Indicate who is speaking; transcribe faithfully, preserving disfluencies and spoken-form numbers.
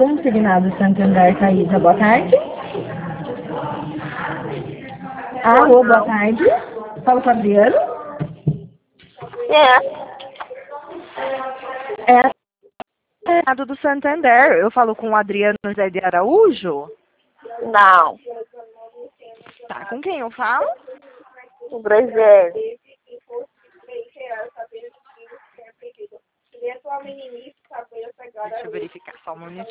Speaker 1: Consignado Santander, Thaisa, boa tarde. Alô, boa tarde. Fala com o Adriano.
Speaker 2: É.
Speaker 1: É
Speaker 2: É do Santander. Eu falo com o Adriano José de Araújo.
Speaker 3: Não.
Speaker 2: Tá, com quem eu falo?
Speaker 3: O Brasil.
Speaker 2: Deixa eu verificar só um minutinho.